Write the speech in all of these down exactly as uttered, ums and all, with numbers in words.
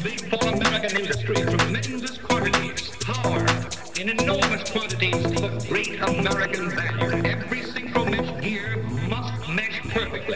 big for American industry. Tremendous quantities, power in enormous quantities of great American value. Every synchro mesh gear must mesh perfectly.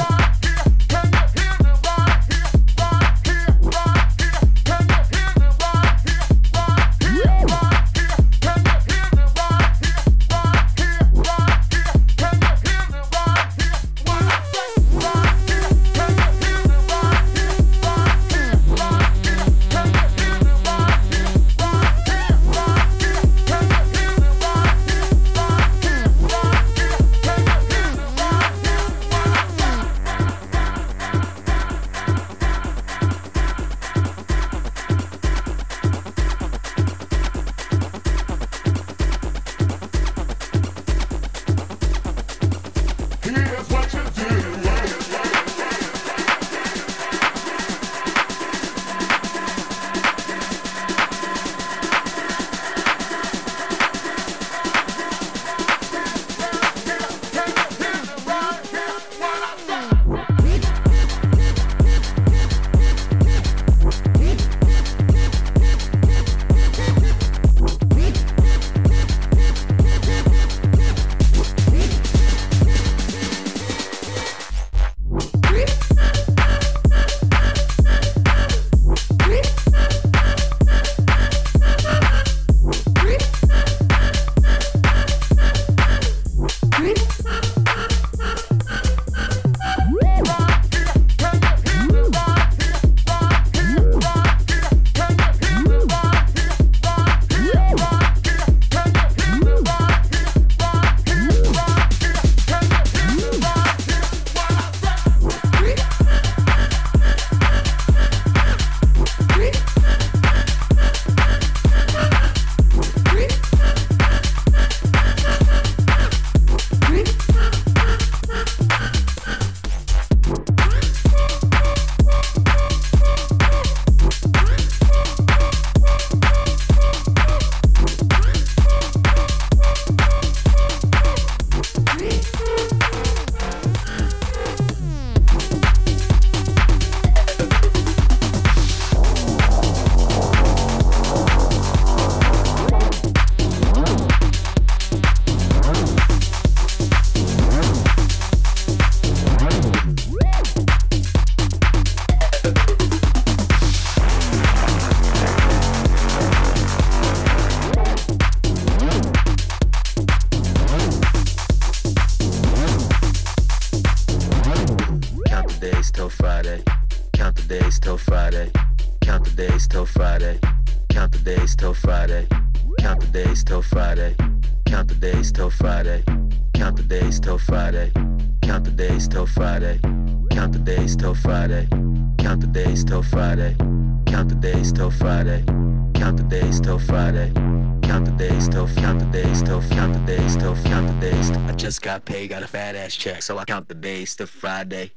days till Friday. Count the days till Friday. Count the days till Friday. Count the days till Friday. Count the days till Friday. Count the days till Friday. Count the days till Friday. Count the days till Friday. Count the days till Friday. Count the days till Friday. Count the days till Friday. Count the days till count the days till count the days till count the days. I just got paid, got a fat ass check, so I count the days till Friday.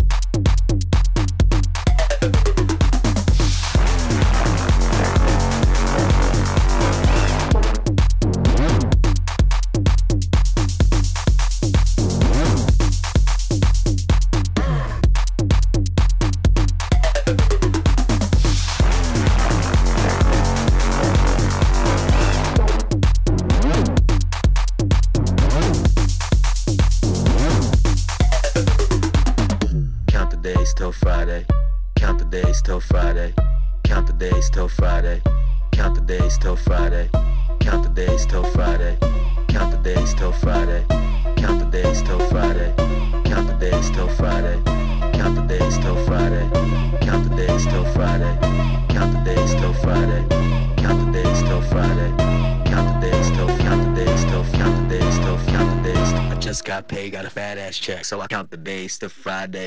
Till Friday, count the days till Friday, count the days till Friday, count the days till Friday, count the days till Friday, count the days till Friday, count the days till Friday, count the days till Friday, count the days till Friday, count the days till Friday, count the days till Friday, count the days till Friday, count the days till count the days till count the days till count the days. I just got paid, got a fat ass check, so I count the days till Friday.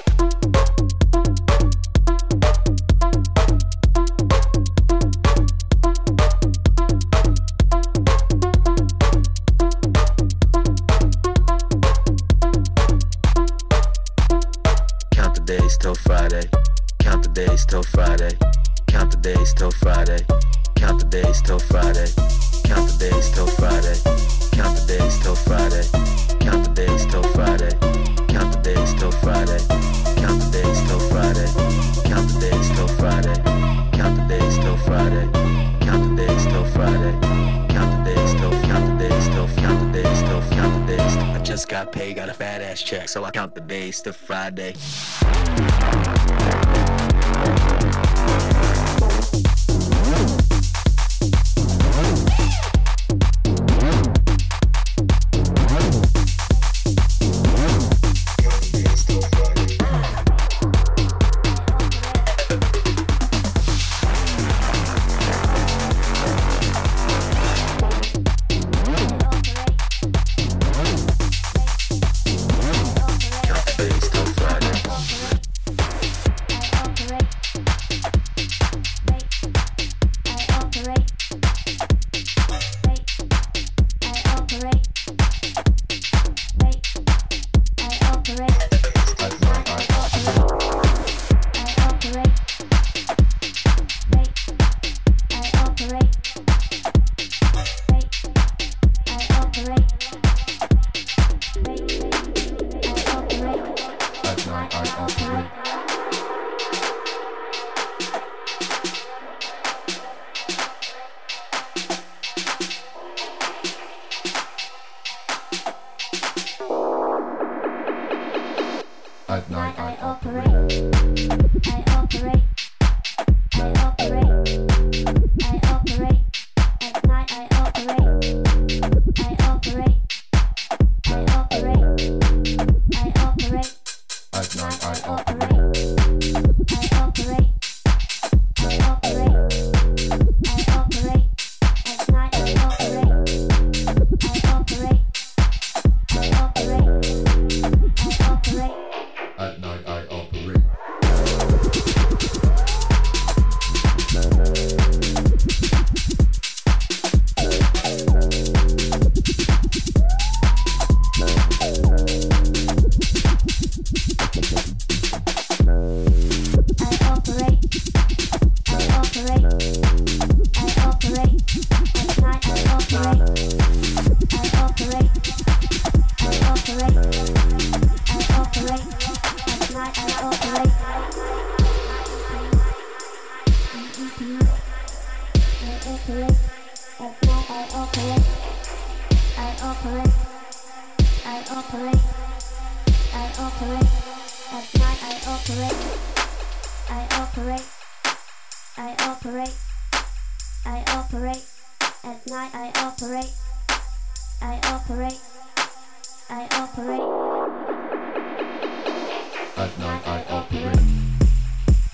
Days till Friday, count the days till Friday, count the days till Friday, count the days till Friday, count the days till Friday, count the days till Friday, count the days till Friday, count the days till Friday, count the days till Friday, count the days till Friday, count the days till Friday, count the days till Friday, count the days till count the days till count the days till count the days. I just got paid, got a fat ass check, so I count the days till Friday. At night I operate. I operate. I operate. I operate. At night I operate. I operate. I operate. I operate. At night I operate. I operate. I operate. I operate. At night I operate. I operate. I operate. I operate. At night I operate. At night I operate.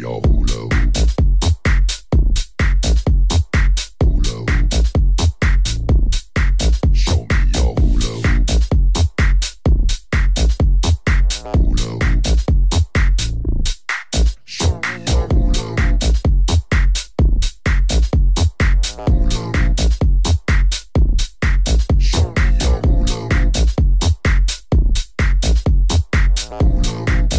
your hula hoop. Hula hoop. Show me your hula hoop. Hula hoop. Show me your hula hoop. Hula hoop. Show me your hula hoop. Hula hoop.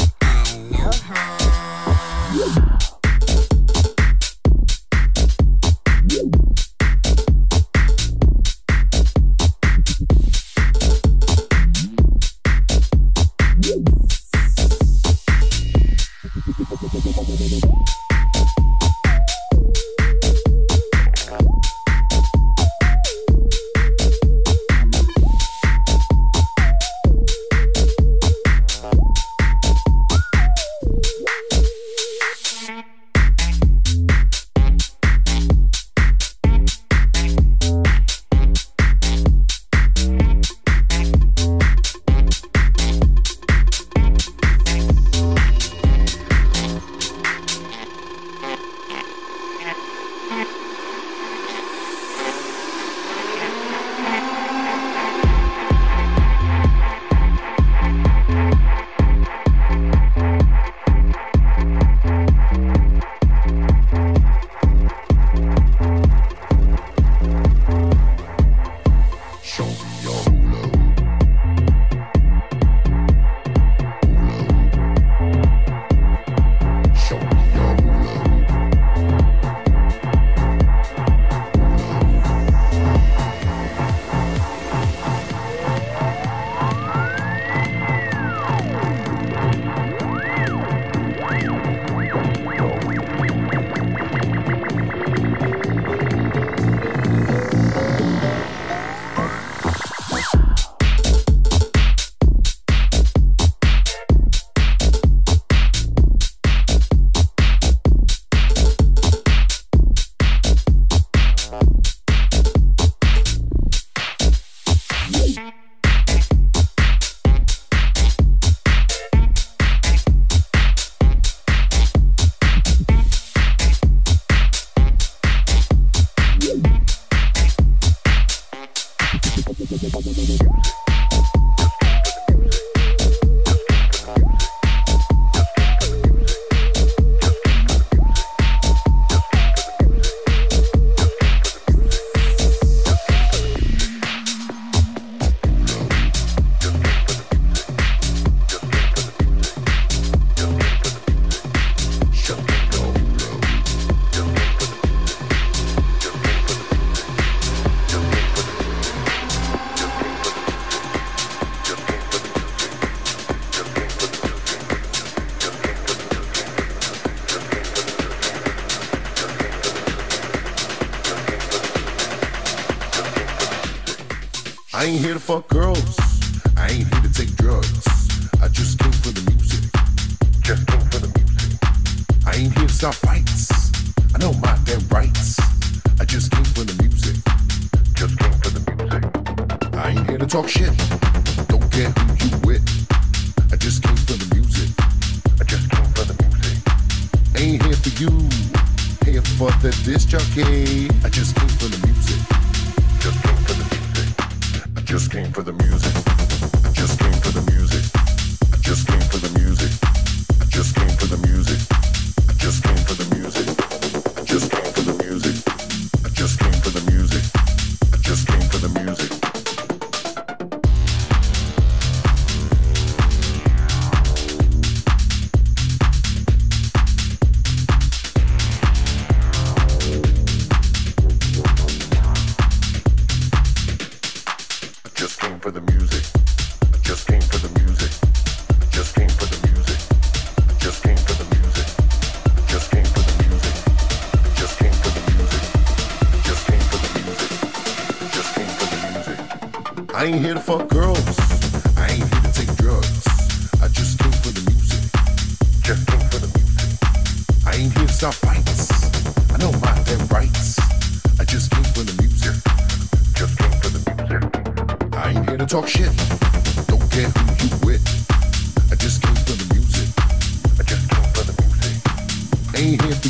I ain't here to fuck girls. I ain't here to take drugs. I just came for the music. Just came for the music. I ain't here to start fights. I know my damn rights. I just came for the music. Just came for the music. I ain't here to talk shit. Don't care who you with. I just came for the music. I just came for the music. Ain't here for you. Here for the disc jockey. I just came for the music. Just came for the music. I just came for the music. I just came for the music. I just came for the music. I just came for the music. I just came for the music. I just came for the music. I just came for the music. I just came for the music. For the music, I just came for the music. I just came for the music. I just came for the music. I just came for the music. I just came for the music. I just came for the music. I just came for the music. I ain't here to fuck girls. I ain't here to take drugs. I just came for the music. Just came for the music. I ain't here to start fights. I know my damn rights. I just came for the music. Just came for the music. I ain't here to talk shit. Don't care who you with. I just came for the music. I just came for the music.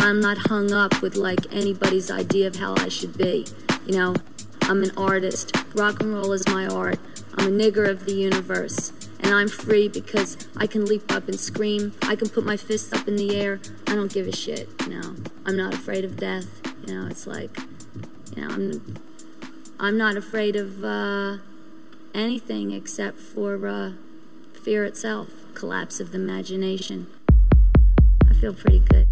I'm not hung up with like anybody's idea of how I should be. You know, I'm an artist. Rock and roll is my art. I'm a nigger of the universe. And I'm free because I can leap up and scream. I can put my fists up in the air. I don't give a shit, you know. I'm not afraid of death. You know, it's like, you know, I'm I'm not afraid of uh, anything except for uh, fear itself, collapse of the imagination. I feel pretty good.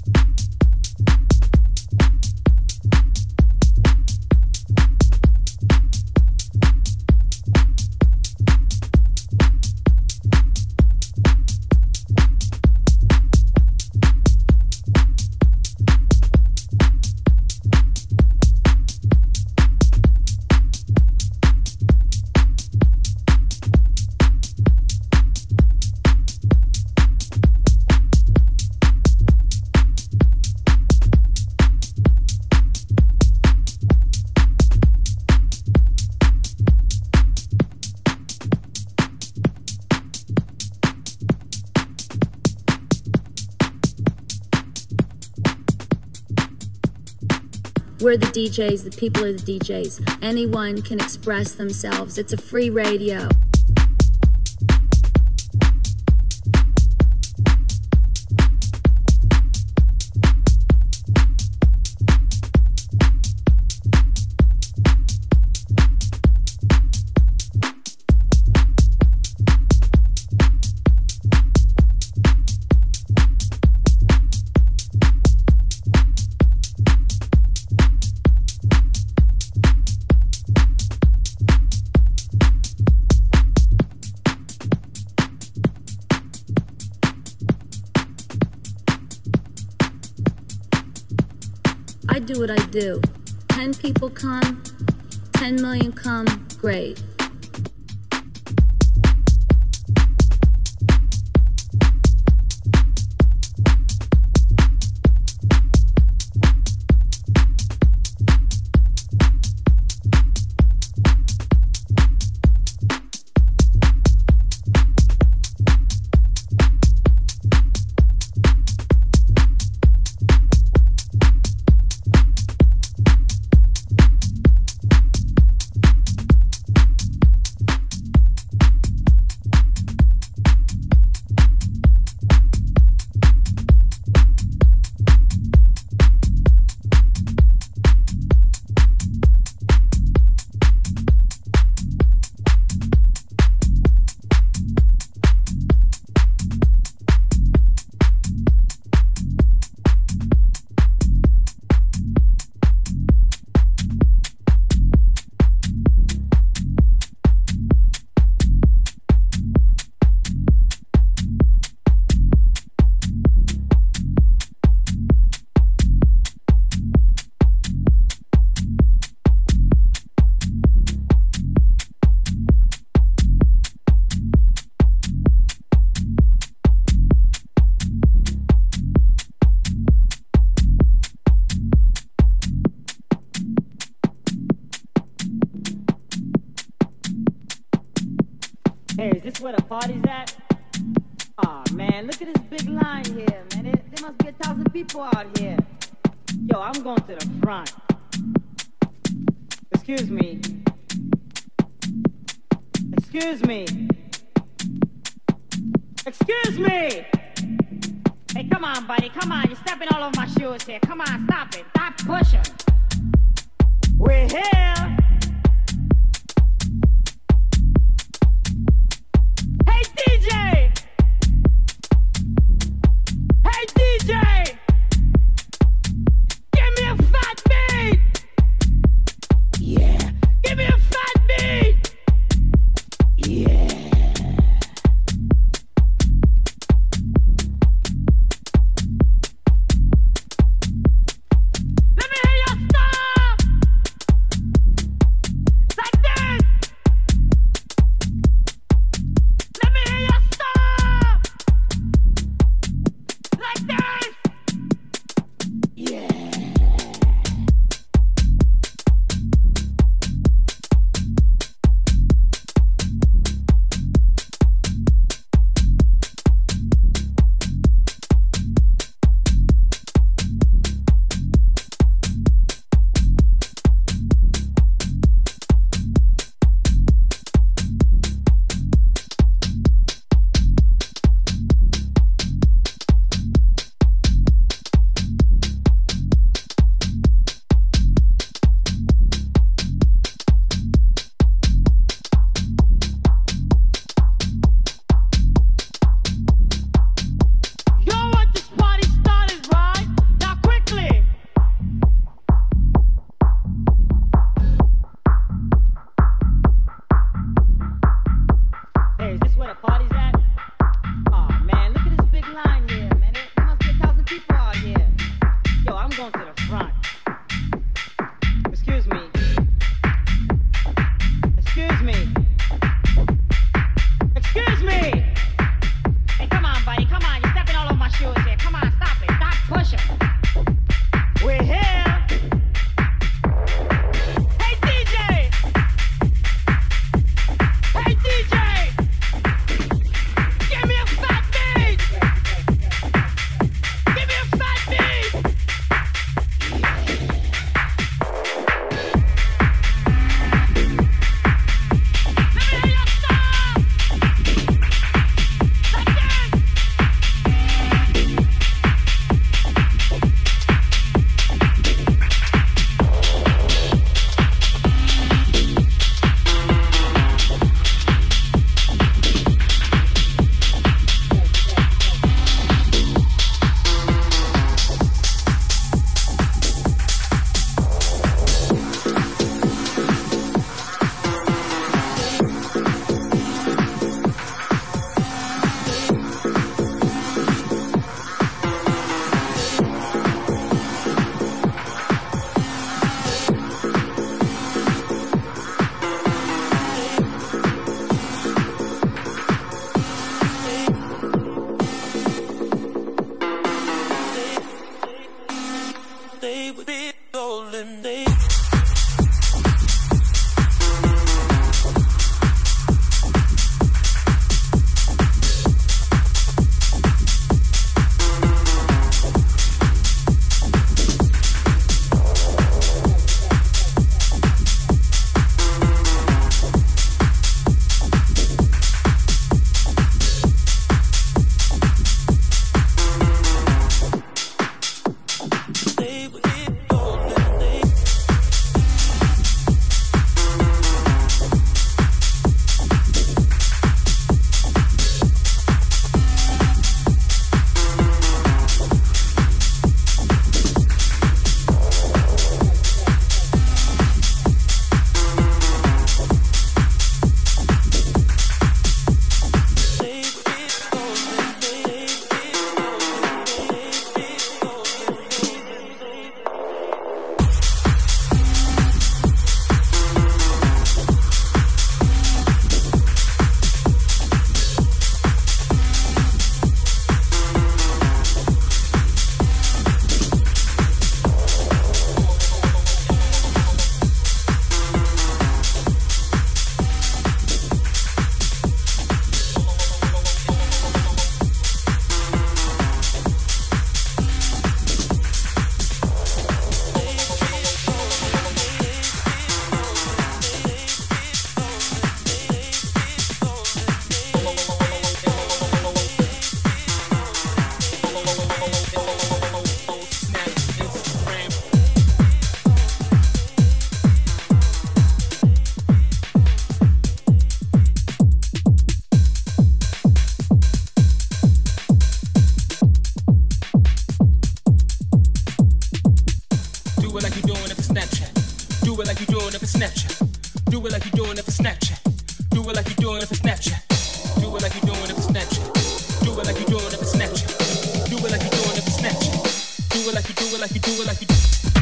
We're the D Js, the people are the D Js. Anyone can express themselves. It's a free radio. I do what I do. Ten people come, ten million come, great. Hey, is this where the party's at? Aw, oh, man, look at this big line here, man. There, there must be a thousand people out here. Yo, I'm going to the front. Excuse me. Excuse me. Excuse me! Hey, come on, buddy, come on. You're stepping all over my shoes here. Come on, stop it. Stop pushing. We're here. Hey, D J! Hey, D J! Give me a fat beat! Yeah. Give me a fat beat! Yeah. Let me hear your stop! I'm going to the front. Excuse me. Excuse me. Excuse me. Hey, come on, buddy. Come on. You're stepping all over my shoes here. Come on, stop it. Stop pushing. We're here. Hey, D J. Hey, D J. Give me a fat beat. Give me a fat beat. Let me hear your song. Again. They would be golden days. They would be golden days. They would be golden days. Do it like you're doing it for Snapchat. Do it like you're doing it for Snapchat. Do it like you're doing it for Snapchat. Do it like you're doing it for Snapchat. Do it like you're doing it for Snapchat. Do it like you're doing it for Snapchat. Do it like you're doing it for Snapchat. Do it like you do it like you do it like you do.